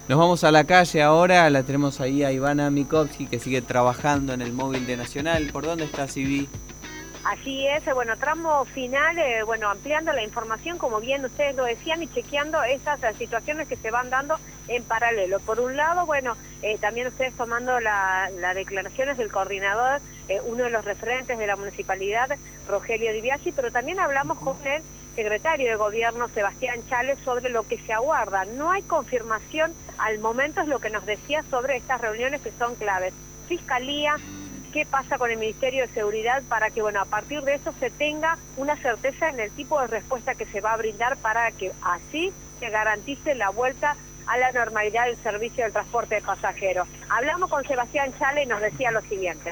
Nos vamos a la calle ahora, la tenemos ahí a Ivana Mikovsky, que sigue trabajando en el móvil de Nacional. ¿Por dónde está, Ivi? Así es, bueno, tramo final, bueno, ampliando la información, como bien ustedes lo decían, y chequeando esas situaciones que se van dando en paralelo. Por un lado, bueno, también ustedes tomando las declaraciones del coordinador, uno de los referentes de la municipalidad, Rogelio Di Biasi, pero también hablamos con el secretario de Gobierno, Sebastián Chales, sobre lo que se aguarda. No hay confirmación al momento, es lo que nos decía sobre estas reuniones que son claves. Fiscalía, qué pasa con el Ministerio de Seguridad para que, bueno, a partir de eso se tenga una certeza en el tipo de respuesta que se va a brindar para que así se garantice la vuelta a la normalidad del servicio del transporte de pasajeros. Hablamos con Sebastián Chale y nos decía lo siguiente.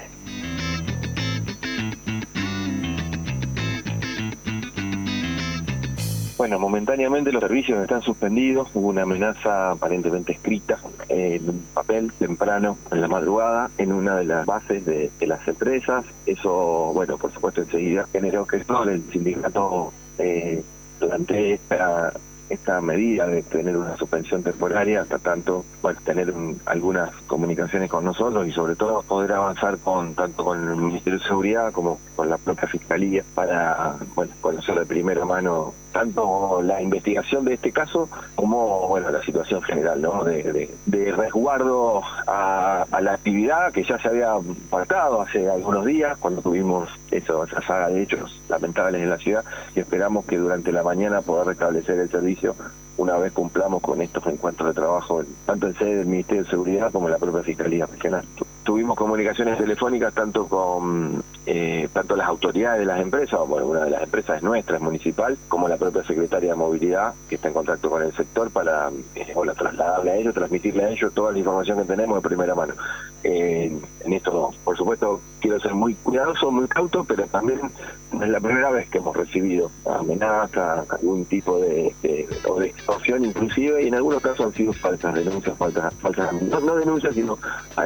Bueno, momentáneamente los servicios están suspendidos. Hubo una amenaza aparentemente escrita en un papel temprano en la madrugada en una de las bases de las empresas. Eso, bueno, por supuesto enseguida generó que todo el sindicato plantee esta medida de tener una suspensión temporaria hasta tanto, bueno, tener algunas comunicaciones con nosotros y sobre todo poder avanzar tanto con el Ministerio de Seguridad como con la propia Fiscalía para, bueno, conocer de primera mano tanto la investigación de este caso como, bueno, la situación general, ¿no? De resguardo a la actividad que ya se había pactado hace algunos días cuando tuvimos esa saga de hechos lamentables en la ciudad, y esperamos que durante la mañana poder restablecer el servicio una vez cumplamos con estos encuentros de trabajo, tanto en sede del Ministerio de Seguridad como en la propia Fiscalía Regional. Tuvimos comunicaciones telefónicas tanto con tanto las autoridades de las empresas, bueno, una de las empresas es nuestra, es municipal, como la propia Secretaria de Movilidad, que está en contacto con el sector para trasladarle a ellos, transmitirle a ellos toda la información que tenemos de primera mano. En esto, por supuesto, quiero ser muy cuidadoso, muy cauto, pero también no es la primera vez que hemos recibido amenaza, algún tipo de extorsión inclusive, y en algunos casos han sido falsas denuncias, falsas no denuncias, sino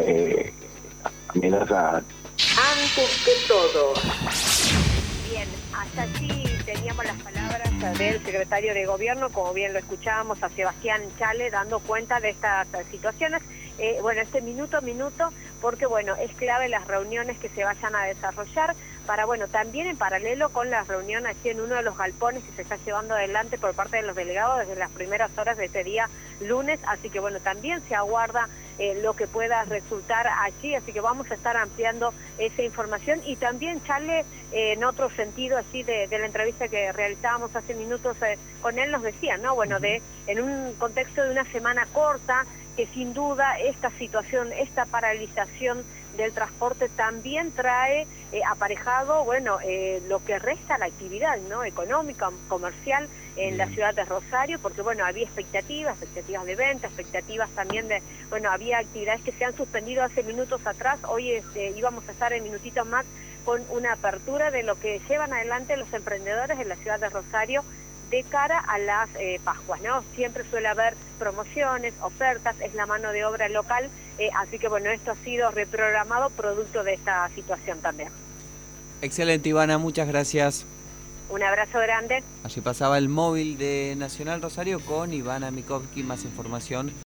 amenazas. Antes que todo. Bien, hasta aquí teníamos las palabras del secretario de Gobierno, como bien lo escuchábamos, a Sebastián Chale, dando cuenta de estas situaciones. Bueno, este minuto a minuto, porque bueno, es clave las reuniones que se vayan a desarrollar para, bueno, también en paralelo con la reunión aquí en uno de los galpones que se está llevando adelante por parte de los delegados desde las primeras horas de este día lunes, así que bueno, también se aguarda lo que pueda resultar allí, así que vamos a estar ampliando esa información. Y también Charle, en otro sentido así de la entrevista que realizábamos hace minutos con él, nos decía, ¿no? Bueno, en un contexto de una semana corta, que sin duda esta situación, esta paralización del transporte también trae aparejado, bueno, lo que resta la actividad, ¿no? Económica, comercial en la ciudad de Rosario, porque bueno, había expectativas de venta, expectativas también de, bueno, había actividades que se han suspendido hace minutos atrás. Hoy íbamos a estar en minutitos más con una apertura de lo que llevan adelante los emprendedores en la ciudad de Rosario de cara a las Pascuas, ¿no? Siempre suele haber promociones, ofertas, es la mano de obra local, así que bueno, esto ha sido reprogramado producto de esta situación también. Excelente, Ivana, muchas gracias. Un abrazo grande. Allí pasaba el móvil de Nacional Rosario con Ivana Mikovsky, más información